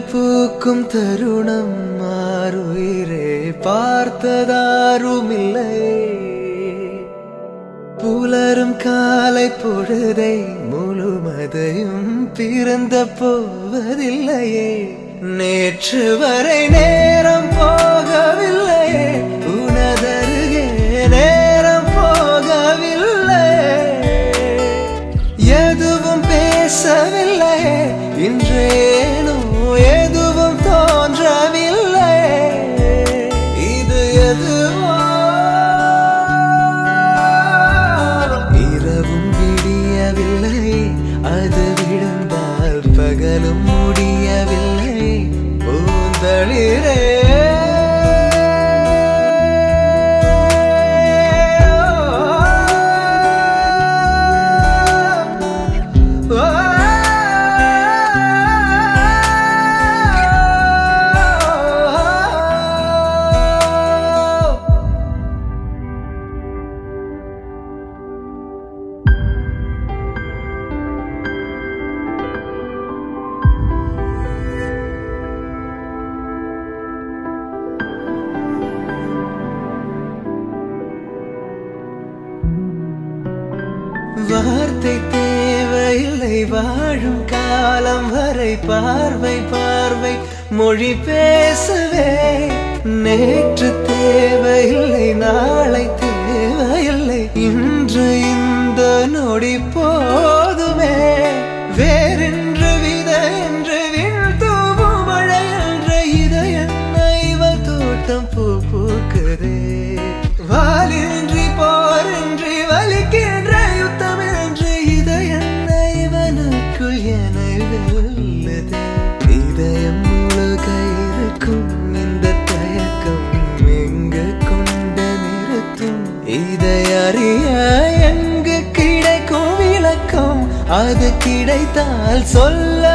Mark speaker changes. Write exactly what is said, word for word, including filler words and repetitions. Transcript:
Speaker 1: பூக்கும் தருணம் மாறுயிரே பார்த்ததாருமில்லை. புலரும் காலை பொழுதை முழுமதையும் பிறந்த போவதில்லையே. நேற்று வரை நேரம் போகவில்லையே, உனதருகே நேரம் போகவில்லை. எதுவும் பேசவில்லையே, இன்றேனோ எதுவும் தோன்றவில்லை. இது எதுவோ இரவும் விடியவில்லை, அது விழுந்தால் பகலும் முடியவில்லை. பூந்தளிரே வார்த்தை தேவையில்லை, வாழும் காலம் வரை பார்வை பார்வை மொழி பேசவே. நேற்று தேவையில்லை, நாளை தேவையில்லை, இன்று இந்த நொடி போதுமே. வேறென்று வித என்று விழ் தூவும் மழை என்ற இதயன்ன இவள் தோட்டம் பூ பூக்குதே. வாலின்றி போரின்றி வலிக்கின்ற யுத்தம் என்று இதயன்ன இவனுக்குள் என வெல்லுதே. இதயம் முழுக இருக்கும் இந்த தயக்கம் எங்கு கொண்டு நிறுத்தும்? இதை அறிய எங்கு கிடைக்கும் விளக்கம்? அது கிடைத்தால் சொல்ல